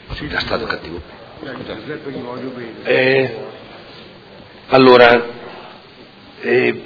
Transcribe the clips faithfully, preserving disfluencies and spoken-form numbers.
Sì, da stato cattivo. Eh, allora, eh,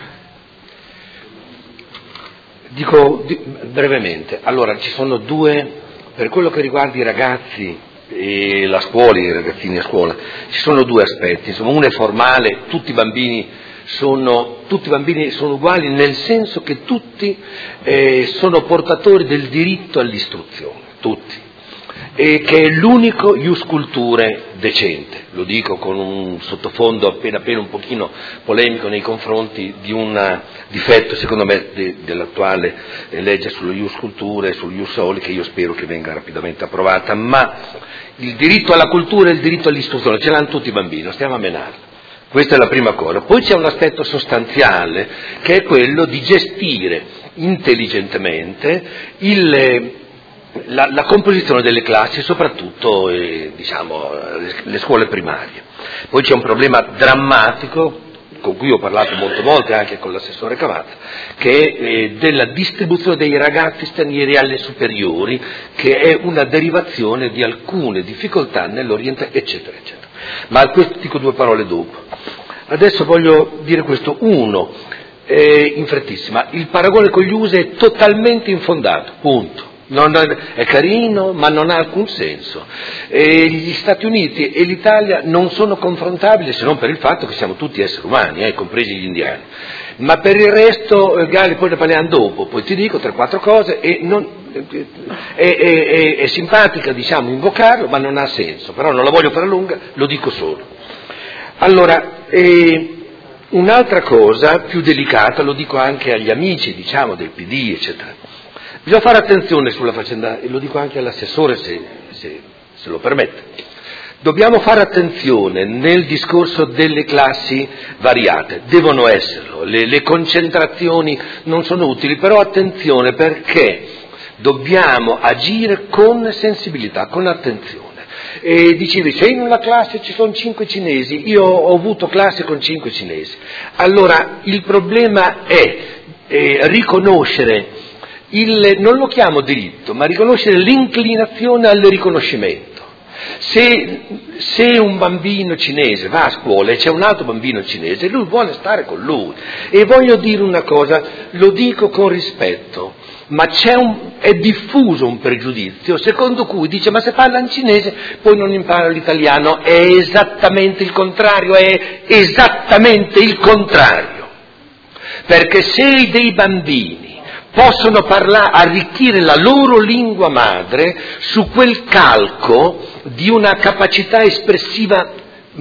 dico di, brevemente, allora ci sono due, per quello che riguarda i ragazzi e la scuola, i ragazzini a scuola, ci sono due aspetti, insomma, uno è formale, tutti i bambini sono, tutti i bambini sono uguali nel senso che tutti eh, sono portatori del diritto all'istruzione, tutti. E che è l'unico ius culturae decente, lo dico con un sottofondo appena appena un pochino polemico nei confronti di un difetto secondo me de, dell'attuale legge sullo ius culturae e sullo ius soli, che io spero che venga rapidamente approvata, ma il diritto alla cultura e il diritto all'istruzione ce l'hanno tutti i bambini, stiamo a menarlo. Questa è la prima cosa. Poi c'è un aspetto sostanziale che è quello di gestire intelligentemente il La, la composizione delle classi, soprattutto eh, diciamo, le, le scuole primarie. Poi c'è un problema drammatico, con cui ho parlato molte volte anche con l'assessore Cavazza, che è eh, della distribuzione dei ragazzi stranieri alle superiori, che è una derivazione di alcune difficoltà nell'orientamento, eccetera, eccetera. Ma a questo dico due parole dopo. Adesso voglio dire questo. Uno, eh, in frettissima, il paragone con gli U S A è totalmente infondato, punto. Non è carino, ma non ha alcun senso. E gli Stati Uniti e l'Italia non sono confrontabili, se non per il fatto che siamo tutti esseri umani, eh, compresi gli indiani. Ma per il resto, eh, Gali, poi ne parliamo dopo, poi ti dico tre quattro cose, e non, è, è, è, è simpatica, diciamo, invocarlo, ma non ha senso, però non la voglio fare lunga, lo dico solo. Allora, eh, un'altra cosa più delicata, lo dico anche agli amici, diciamo, del P D, eccetera. Bisogna fare attenzione sulla faccenda, e lo dico anche all'assessore se, se, se lo permette. Dobbiamo fare attenzione nel discorso delle classi variate, devono esserlo, le, le concentrazioni non sono utili, però attenzione perché dobbiamo agire con sensibilità, con attenzione. E dicevi, se in una classe ci sono cinque cinesi, io ho avuto classe con cinque cinesi, allora il problema è eh, riconoscere Il, non lo chiamo diritto, ma riconoscere l'inclinazione al riconoscimento. Se, se un bambino cinese va a scuola e c'è un altro bambino cinese, lui vuole stare con lui. E voglio dire una cosa, lo dico con rispetto, ma c'è un, è diffuso un pregiudizio secondo cui dice ma se parla in cinese poi non impara l'italiano. È esattamente il contrario, è esattamente il contrario. Perché se dei bambini possono parlare, arricchire la loro lingua madre su quel calco di una capacità espressiva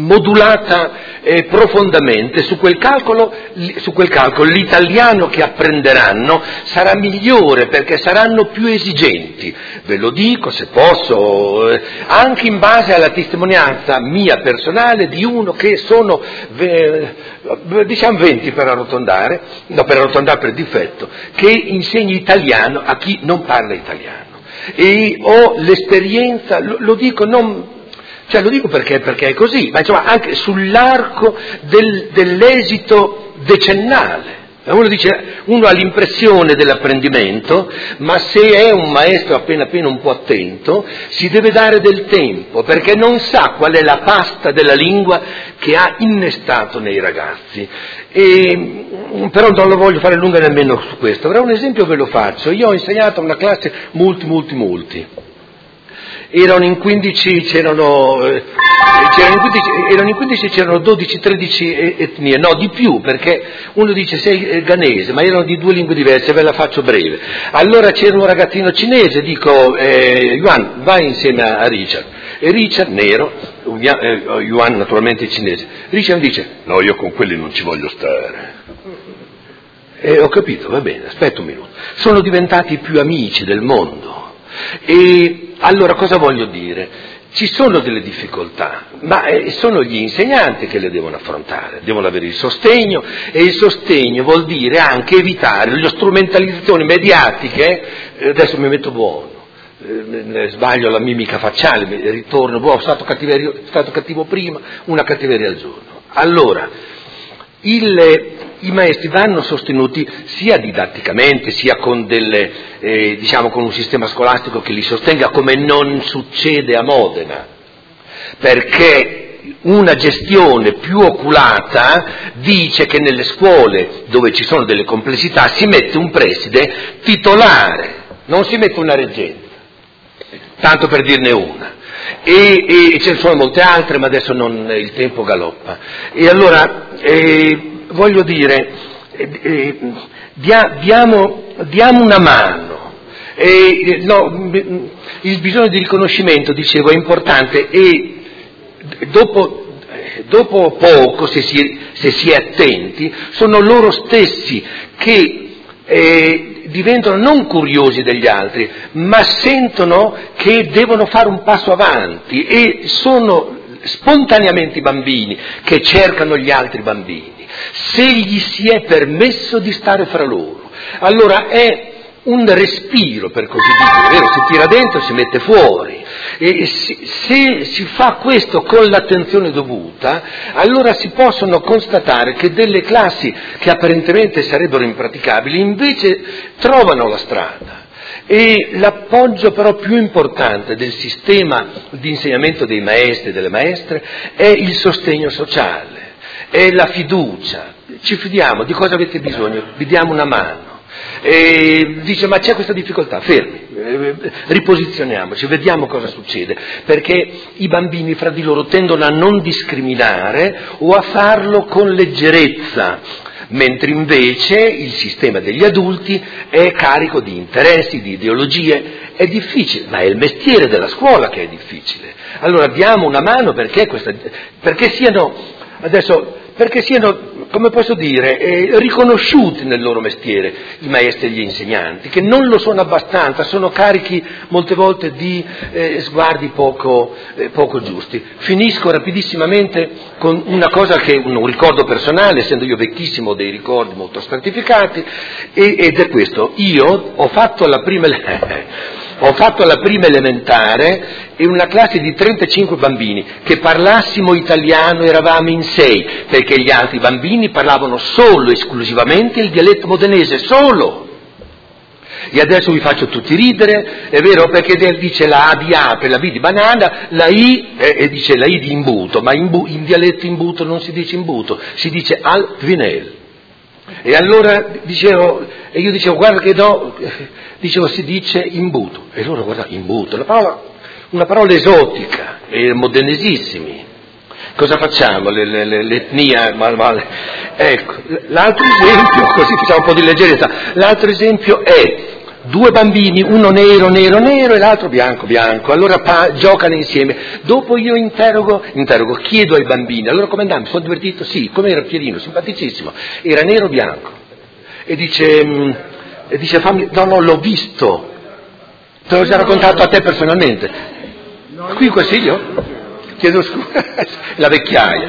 modulata eh, profondamente, su quel calcolo, su quel calcolo l'italiano che apprenderanno sarà migliore perché saranno più esigenti. Ve lo dico, se posso, eh, anche in base alla testimonianza mia personale di uno che sono, eh, diciamo venti per arrotondare, no per arrotondare per difetto, che insegna italiano a chi non parla italiano. E ho l'esperienza, lo, lo dico non... Cioè lo dico perché, perché è così, ma insomma anche sull'arco del, dell'esito decennale. Uno dice, uno ha l'impressione dell'apprendimento, ma se è un maestro appena appena un po' attento, si deve dare del tempo, perché non sa qual è la pasta della lingua che ha innestato nei ragazzi. E, però non lo voglio fare lunga nemmeno su questo, però un esempio ve lo faccio. Io ho insegnato a una classe multi, multi, multi. Erano in quindici, c'erano, eh, c'erano, in quindici, erano in quindici, c'erano dodici tredici etnie, no di più, perché uno dice sei ghanese, ma erano di due lingue diverse, ve la faccio breve. Allora c'era un ragazzino cinese, dico, eh, Yuan, vai insieme a Richard. E Richard, nero, eh, Yuan naturalmente cinese, Richard mi dice, no, io con quelli non ci voglio stare. E ho capito, va bene, aspetta un minuto. Sono diventati i più amici del mondo. E allora cosa voglio dire? Ci sono delle difficoltà, ma eh, sono gli insegnanti che le devono affrontare, devono avere il sostegno, e il sostegno vuol dire anche evitare le strumentalizzazioni mediatiche. Eh, adesso mi metto buono, eh, sbaglio la mimica facciale, mi ritorno buono, sono stato, stato cattivo prima, una cattiveria al giorno. Allora, il, i maestri vanno sostenuti sia didatticamente, sia con, delle, eh, diciamo, con un sistema scolastico che li sostenga, come non succede a Modena, perché una gestione più oculata dice che nelle scuole dove ci sono delle complessità si mette un preside titolare, non si mette una reggenza, tanto per dirne una. E, e ce ne sono molte altre, ma adesso non, il tempo galoppa. E allora eh, voglio dire, eh, eh, dia, diamo, diamo una mano. Eh, no, il bisogno di riconoscimento, dicevo, è importante, e dopo, dopo poco, se si, se si è attenti, sono loro stessi che eh, diventano non curiosi degli altri, ma sentono che devono fare un passo avanti, e sono spontaneamente i bambini che cercano gli altri bambini, se gli si è permesso di stare fra loro. Allora è un respiro, per così dire, vero? Si tira dentro e si mette fuori, e se si fa questo con l'attenzione dovuta, allora si possono constatare che delle classi che apparentemente sarebbero impraticabili invece trovano la strada. E l'appoggio però più importante del sistema di insegnamento dei maestri e delle maestre è il sostegno sociale, è la fiducia. Ci fidiamo, di cosa avete bisogno? Vi diamo una mano. E dice: ma c'è questa difficoltà, fermi, eh, riposizioniamoci, vediamo cosa succede, perché i bambini fra di loro tendono a non discriminare o a farlo con leggerezza, mentre invece il sistema degli adulti è carico di interessi, di ideologie. È difficile, ma è il mestiere della scuola che è difficile. Allora diamo una mano perché, questa, perché siano, adesso, perché siano, come posso dire, eh, riconosciuti nel loro mestiere i maestri e gli insegnanti, che non lo sono abbastanza, sono carichi molte volte di eh, sguardi poco, eh, poco giusti. Finisco rapidissimamente con una cosa che un, un ricordo personale, essendo io vecchissimo, ho dei ricordi molto stratificati, e, ed è questo: io ho fatto la prima ho fatto la prima elementare in una classe di trentacinque bambini, che parlassimo italiano eravamo in sei, perché gli altri bambini parlavano solo, esclusivamente il dialetto modenese, solo. E adesso vi faccio tutti ridere, è vero, perché dice la A di apre, la B di banana, la I, eh, e dice la I di imbuto, ma in, bu, in dialetto imbuto non si dice imbuto, si dice al vinel. E allora dicevo, e io dicevo: guarda che do, dicevo, si dice imbuto, e loro guardano, imbuto, una parola, una parola esotica, e modenesissimi. Cosa facciamo? Le, le, le, l'etnia, ma, ma, ecco, l'altro esempio, così facciamo un po' di leggerezza, l'altro esempio è due bambini, uno nero, nero, nero e l'altro bianco, bianco, allora pa- giocano insieme. Dopo io interrogo, interrogo, chiedo ai bambini: allora come andava? Mi sono divertito? Sì. Come era Pierino? Simpaticissimo. Era nero o bianco? E dice, mh, e dice fammi, no, no, l'ho visto. Te l'ho già raccontato a te personalmente. Qui in consiglio? Chiedo scusa, la vecchiaia.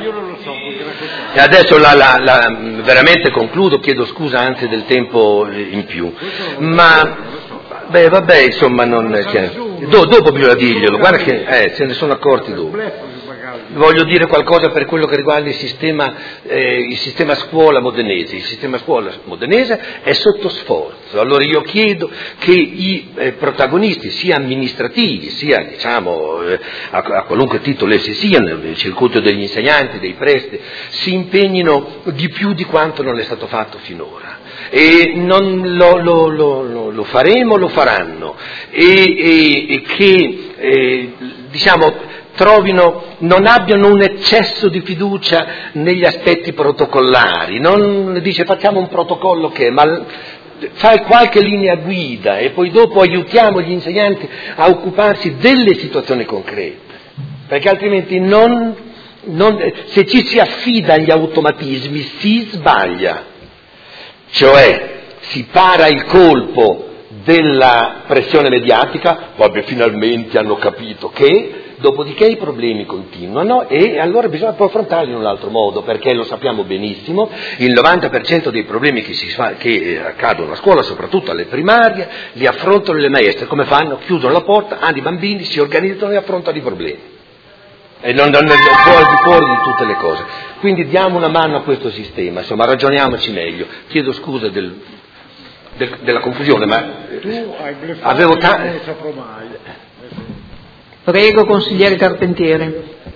E adesso la, la, la, veramente concludo, chiedo scusa anche del tempo in più. Ma, beh, vabbè, insomma, non... Cioè, do, dopo bisogna dirglielo, guarda che eh, se ne sono accorti dopo. Voglio dire qualcosa per quello che riguarda il sistema, eh, il sistema scuola modenese. Il sistema scuola modenese è sotto sforzo. Allora io chiedo che i eh, protagonisti, sia amministrativi, sia diciamo eh, a, a qualunque titolo essi siano, nel circuito degli insegnanti, dei presti, si impegnino di più di quanto non è stato fatto finora. E non lo, lo, lo, lo faremo, lo faranno. E, e, e che, eh, diciamo, trovino, non abbiano un eccesso di fiducia negli aspetti protocollari, non dice facciamo un protocollo che, ma fai qualche linea guida e poi dopo aiutiamo gli insegnanti a occuparsi delle situazioni concrete, perché altrimenti non, non, se ci si affida agli automatismi si sbaglia, cioè si para il colpo della pressione mediatica, vabbè finalmente hanno capito che, dopodiché i problemi continuano e allora bisogna poi affrontarli in un altro modo, perché lo sappiamo benissimo, il novanta per cento dei problemi che, si fa, che accadono a scuola, soprattutto alle primarie, li affrontano le maestre. Come fanno? Chiudono la porta, hanno i bambini, si organizzano e affrontano i problemi. e non, non, non può al di fuori di tutte le cose. Quindi diamo una mano a questo sistema, insomma, ragioniamoci meglio. Chiedo scusa del, del, della confusione, ma tu hai bleffato, avevo ta- non lo saprò mai. Prego, consigliere Carpentiere.